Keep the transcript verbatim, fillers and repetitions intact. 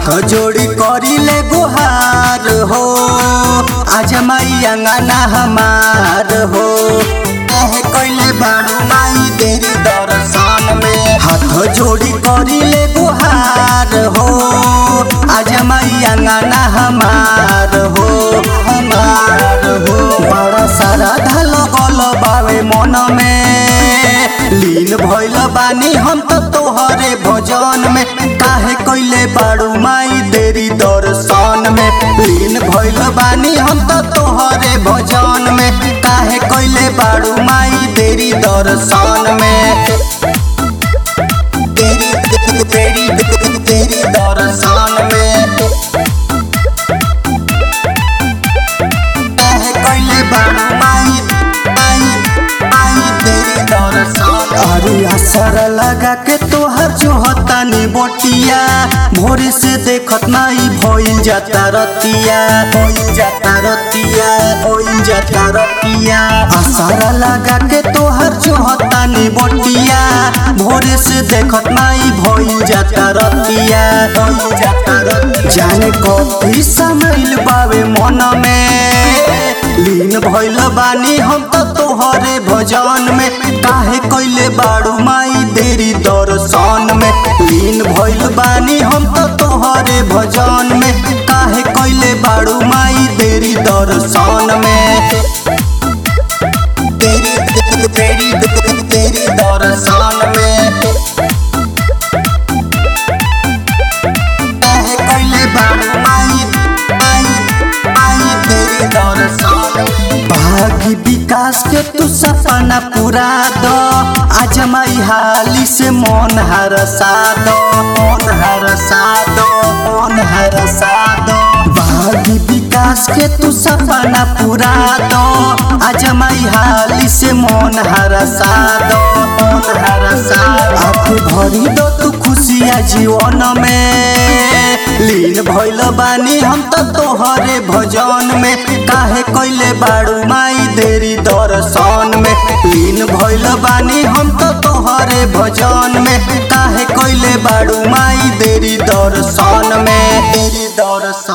हाथ जोड़ी करी ले गुहार हो आज माई अंगना हमार हो काहे कइले बारू माई तेरी दर्शन में। हाथ जोड़ी करी ले गुहार हो आज माई अंगना हमार हो हमार हो। बड़ा सारा धल गल बावे मन में लीन भइल बानी हम तो तोहरे भजन में काहे कइले बारू माई तेरी दर्शन में। लीन भइल बानी हम तो तोहरे भजन में काहे कइले बारू माई तेरी दर्शन में। तेरी तेरी तेरी दर्शन में काहे कइले बारू माई माई माई तेरी दर्शन। अरे असर लगा के तोहर जोहतानी बोटिया भोरे से देखत नाई भइल जाता रतिया भइल जाता रतिया भइल जाता रतिया। असर लगा के तोहर जोहतानी बोटिया भोरे से देखत नाई भइल जाता रतिया भइल जाता रतिया। जाने कथी समाइल बावे मन में लीन भइल बानी हम तो तोहरे भजन में काहे कइले बारू माई तेरी दर्शन में। लीन भइल बानी हम तो तोहरे भजन में काहे कइले बारू माई तेरी दर्शन में। तेरी तेरी तेरी दर्शन में काहे कइले बारू माई माई माई तेरी दर्शन। भाग्य विकास के तू सपना पूरा दो आज माई हाली से मन हरसा दो मन हरसा दो मन हरसा दो। भाग्य विकास के तू सपना पूरा दो आज माई हाली से मन हरसा दो मन हरसा दो। आँख भरी दो तू खुशियाँ जीवन में लीन भइल बानी हम तो तोहरे भजन में काहे कइले बारू माई तेरी दर्शन में। लीन भइल बानी हम तो तोहरे भजन में काहे कइले बारू माई तेरी दर्शन में तेरी दर्शन।